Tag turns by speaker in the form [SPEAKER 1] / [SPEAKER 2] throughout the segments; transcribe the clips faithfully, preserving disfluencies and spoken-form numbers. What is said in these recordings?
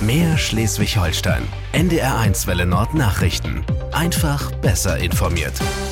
[SPEAKER 1] Mehr Schleswig-Holstein. N D R eins Welle Nord Nachrichten. Einfach besser informiert.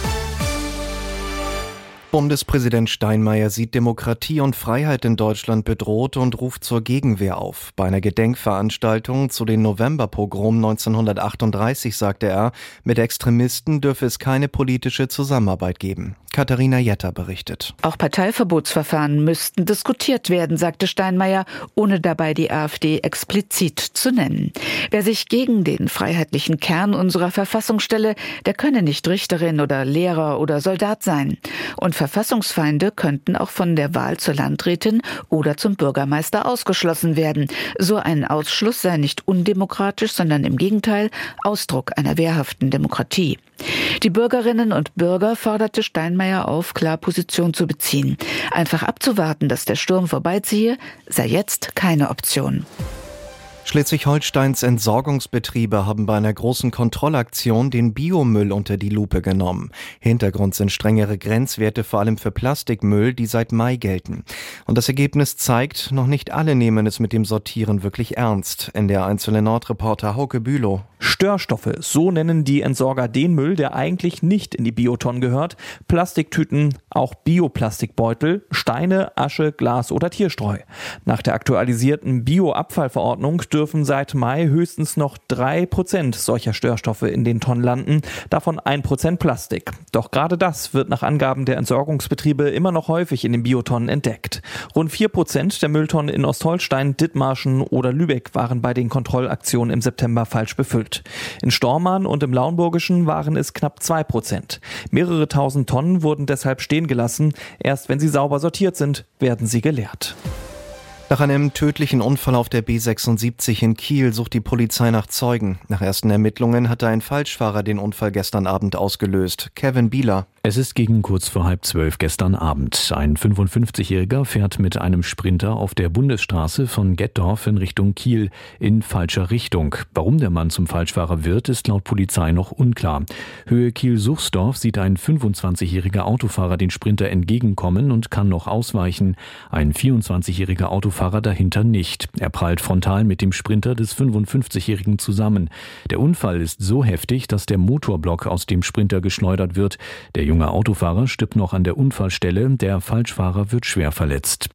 [SPEAKER 2] Bundespräsident Steinmeier sieht Demokratie und Freiheit in Deutschland bedroht und ruft zur Gegenwehr auf. Bei einer Gedenkveranstaltung zu den Novemberpogromen neunzehnhundertachtunddreißig sagte er, mit Extremisten dürfe es keine politische Zusammenarbeit geben. Katharina Jetter berichtet.
[SPEAKER 3] Auch Parteiverbotsverfahren müssten diskutiert werden, sagte Steinmeier, ohne dabei die AfD explizit zu nennen. Wer sich gegen den freiheitlichen Kern unserer Verfassung stelle, der könne nicht Richterin oder Lehrer oder Soldat sein. Und Verfassungsfeinde könnten auch von der Wahl zur Landrätin oder zum Bürgermeister ausgeschlossen werden. So ein Ausschluss sei nicht undemokratisch, sondern im Gegenteil Ausdruck einer wehrhaften Demokratie. Die Bürgerinnen und Bürger forderte Steinmeier auf, klar Position zu beziehen. Einfach abzuwarten, dass der Sturm vorbeiziehe, sei jetzt keine Option.
[SPEAKER 2] Schleswig-Holsteins Entsorgungsbetriebe haben bei einer großen Kontrollaktion den Biomüll unter die Lupe genommen. Hintergrund sind strengere Grenzwerte, vor allem für Plastikmüll, die seit Mai gelten. Und das Ergebnis zeigt, noch nicht alle nehmen es mit dem Sortieren wirklich ernst. N D R eins Welle Nord-Reporter Hauke Bülow.
[SPEAKER 4] Störstoffe, so nennen die Entsorger den Müll, der eigentlich nicht in die Biotonnen gehört. Plastiktüten, auch Bioplastikbeutel, Steine, Asche, Glas oder Tierstreu. Nach der aktualisierten Bioabfallverordnung dürfen seit Mai höchstens noch drei Prozent solcher Störstoffe in den Tonnen landen, davon ein Prozent Plastik. Doch gerade das wird nach Angaben der Entsorgungsbetriebe immer noch häufig in den Biotonnen entdeckt. Rund vier Prozent der Mülltonnen in Ostholstein, Dithmarschen oder Lübeck waren bei den Kontrollaktionen im September falsch befüllt. In Stormarn und im Lauenburgischen waren es knapp zwei Prozent. Mehrere tausend Tonnen wurden deshalb stehen gelassen. Erst wenn sie sauber sortiert sind, werden sie geleert.
[SPEAKER 2] Nach einem tödlichen Unfall auf der B sechsundsiebzig in Kiel sucht die Polizei nach Zeugen. Nach ersten Ermittlungen hatte ein Falschfahrer den Unfall gestern Abend ausgelöst. Kevin Bieler.
[SPEAKER 5] Es ist gegen kurz vor halb zwölf gestern Abend. Ein fünfundfünfzigjähriger fährt mit einem Sprinter auf der Bundesstraße von Gettorf in Richtung Kiel in falscher Richtung. Warum der Mann zum Falschfahrer wird, ist laut Polizei noch unklar. Höhe Kiel-Suchsdorf sieht ein fünfundzwanzigjähriger Autofahrer den Sprinter entgegenkommen und kann noch ausweichen. Ein vierundzwanzigjähriger Autofahrer dahinter nicht. Er prallt frontal mit dem Sprinter des fünfundfünfzigjährigen zusammen. Der Unfall ist so heftig, dass der Motorblock aus dem Sprinter geschleudert wird. Der junge Autofahrer stirbt noch an der Unfallstelle, der Falschfahrer wird schwer verletzt.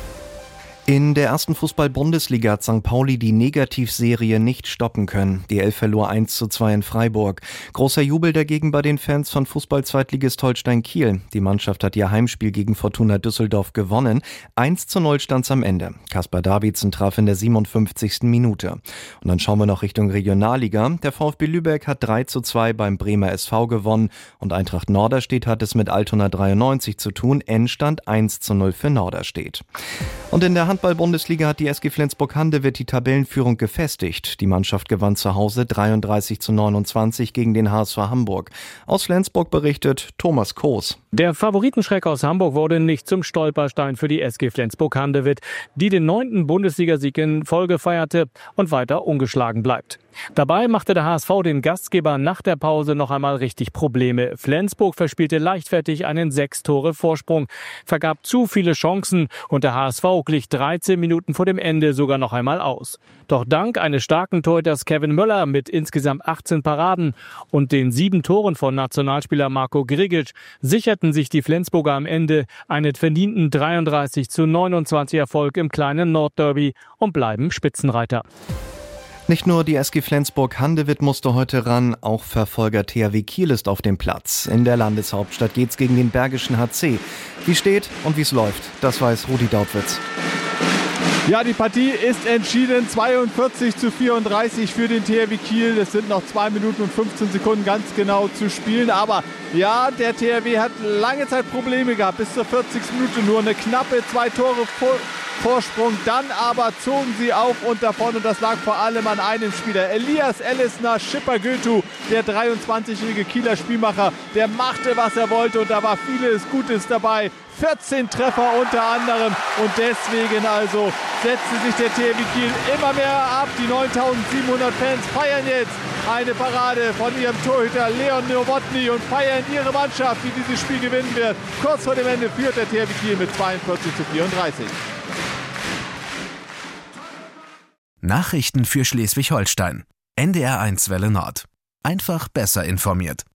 [SPEAKER 2] In der ersten Fußball-Bundesliga hat Sankt Pauli die Negativserie nicht stoppen können. Die Elf verlor eins zu zwei in Freiburg. Großer Jubel dagegen bei den Fans von Fußball-Zweitligist Holstein Kiel. Die Mannschaft hat ihr Heimspiel gegen Fortuna Düsseldorf gewonnen. eins zu null stand's am Ende. Kaspar Davidsen traf in der siebenundfünfzigsten Minute. Und dann schauen wir noch Richtung Regionalliga. Der VfB Lübeck hat drei zu zwei beim Bremer S V gewonnen. Und Eintracht Norderstedt hat es mit Altona dreiundneunzig zu tun. Endstand eins zu null für Norderstedt. Und in der Handball-Bundesliga hat die S G Flensburg-Handewitt die Tabellenführung gefestigt. Die Mannschaft gewann zu Hause dreiunddreißig zu neunundzwanzig gegen den H S V Hamburg. Aus Flensburg berichtet Thomas Koos.
[SPEAKER 6] Der Favoritenschreck aus Hamburg wurde nicht zum Stolperstein für die S G Flensburg-Handewitt, die den neunten Bundesligasieg in Folge feierte und weiter ungeschlagen bleibt. Dabei machte der H S V den Gastgeber nach der Pause noch einmal richtig Probleme. Flensburg verspielte leichtfertig einen Sechs-Tore-Vorsprung, vergab zu viele Chancen und der H S V glich dreizehn Minuten vor dem Ende sogar noch einmal aus. Doch dank eines starken Torhüters Kevin Möller mit insgesamt achtzehn Paraden und den sieben Toren von Nationalspieler Marco Grigic sicherten sich die Flensburger am Ende einen verdienten dreiunddreißig zu neunundzwanzig Erfolg im kleinen Nordderby und bleiben Spitzenreiter.
[SPEAKER 2] Nicht nur die S G Flensburg-Handewitt musste heute ran, auch Verfolger T H W Kiel ist auf dem Platz. In der Landeshauptstadt geht's gegen den Bergischen H C. Wie steht und wie es läuft, das weiß Rudi Dautwitz.
[SPEAKER 7] Ja, die Partie ist entschieden. zweiundvierzig zu vierunddreißig für den T H W Kiel. Es sind noch zwei Minuten und fünfzehn Sekunden ganz genau zu spielen. Aber ja, der T H W hat lange Zeit Probleme gehabt. Bis zur vierzigsten Minute nur eine knappe zwei Tore vor Vorsprung. Dann aber zogen sie auf und davon. Und das lag vor allem an einem Spieler. Elias Ellisner Schipper-Götu, der dreiundzwanzigjährige Kieler Spielmacher, der machte, was er wollte. Und da war vieles Gutes dabei. vierzehn Treffer unter anderem. Und deswegen also setzte sich der T H W Kiel immer mehr ab. Die neuntausendsiebenhundert Fans feiern jetzt eine Parade von ihrem Torhüter Leon Nowotny und feiern ihre Mannschaft, die dieses Spiel gewinnen wird. Kurz vor dem Ende führt der T H W Kiel mit zweiundvierzig zu vierunddreißig.
[SPEAKER 1] Nachrichten für Schleswig-Holstein. N D R eins Welle Nord. Einfach besser informiert.